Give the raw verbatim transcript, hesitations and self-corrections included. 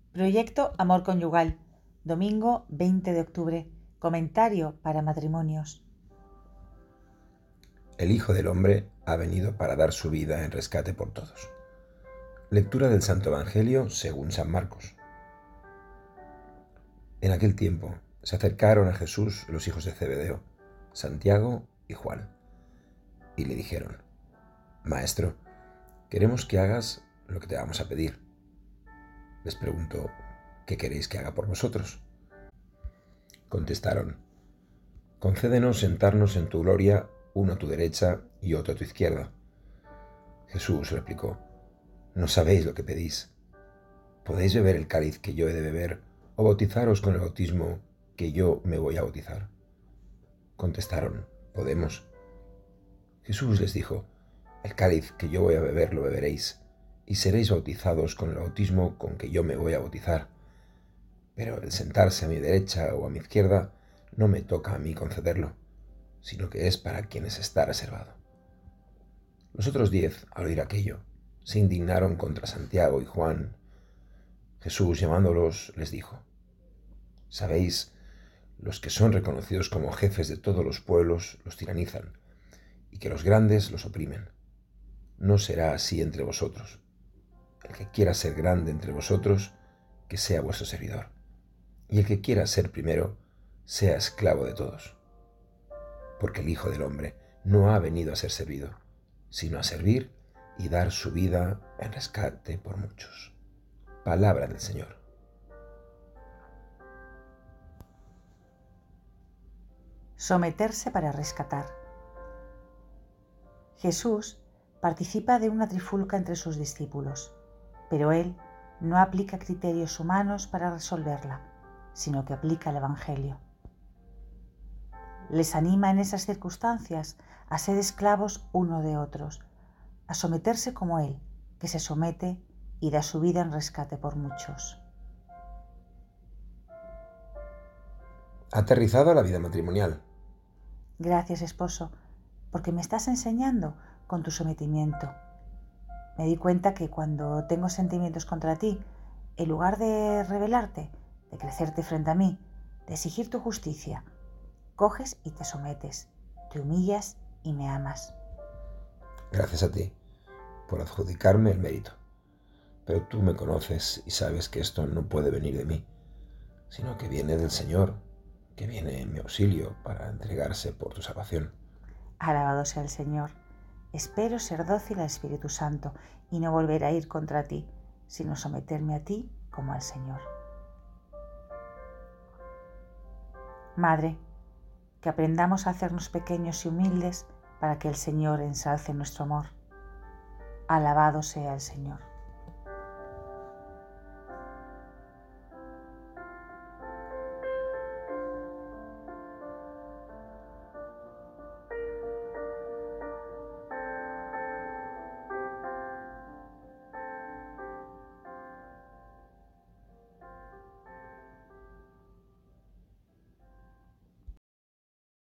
Proyecto Amor Conyugal, domingo veinte de octubre. Comentario para matrimonios. El Hijo del Hombre ha venido para dar su vida en rescate por todos. Lectura del Santo Evangelio según San Marcos. En aquel tiempo se acercaron a Jesús los hijos de Zebedeo, Santiago y Juan, y le dijeron: Maestro, queremos que hagas lo que te vamos a pedir. Les preguntó: ¿qué queréis que haga por vosotros? Contestaron: concédenos sentarnos en tu gloria, uno a tu derecha y otro a tu izquierda. Jesús replicó: no sabéis lo que pedís. ¿Podéis beber el cáliz que yo he de beber o bautizaros con el bautismo que yo me voy a bautizar? Contestaron: podemos. Jesús les dijo: el cáliz que yo voy a beber lo beberéis, y seréis bautizados con el bautismo con que yo me voy a bautizar. Pero el sentarse a mi derecha o a mi izquierda no me toca a mí concederlo, sino que es para quienes está reservado. Los otros diez, al oír aquello, se indignaron contra Santiago y Juan. Jesús, llamándolos, les dijo: sabéis, los que son reconocidos como jefes de todos los pueblos los tiranizan, y que los grandes los oprimen. No será así entre vosotros. El que quiera ser grande entre vosotros, que sea vuestro servidor, y el que quiera ser primero, sea esclavo de todos. Porque el Hijo del Hombre no ha venido a ser servido, sino a servir y dar su vida en rescate por muchos. Palabra del Señor. Someterse para rescatar. Jesús participa de una trifulca entre sus discípulos, pero él no aplica criterios humanos para resolverla, sino que aplica el Evangelio. Les anima en esas circunstancias a ser esclavos uno de otros, a someterse como él, que se somete y da su vida en rescate por muchos. Aterrizado a la vida matrimonial. Gracias, esposo, porque me estás enseñando con tu sometimiento. Me di cuenta que cuando tengo sentimientos contra ti, en lugar de rebelarte, de crecerte frente a mí, de exigir tu justicia, coges y te sometes, te humillas y me amas. Gracias a ti por adjudicarme el mérito. Pero tú me conoces y sabes que esto no puede venir de mí, sino que viene del Señor, que viene en mi auxilio para entregarse por tu salvación. Alabado sea el Señor. Espero ser dócil al Espíritu Santo y no volver a ir contra ti, sino someterme a ti como al Señor. Madre, que aprendamos a hacernos pequeños y humildes para que el Señor ensalce nuestro amor. Alabado sea el Señor.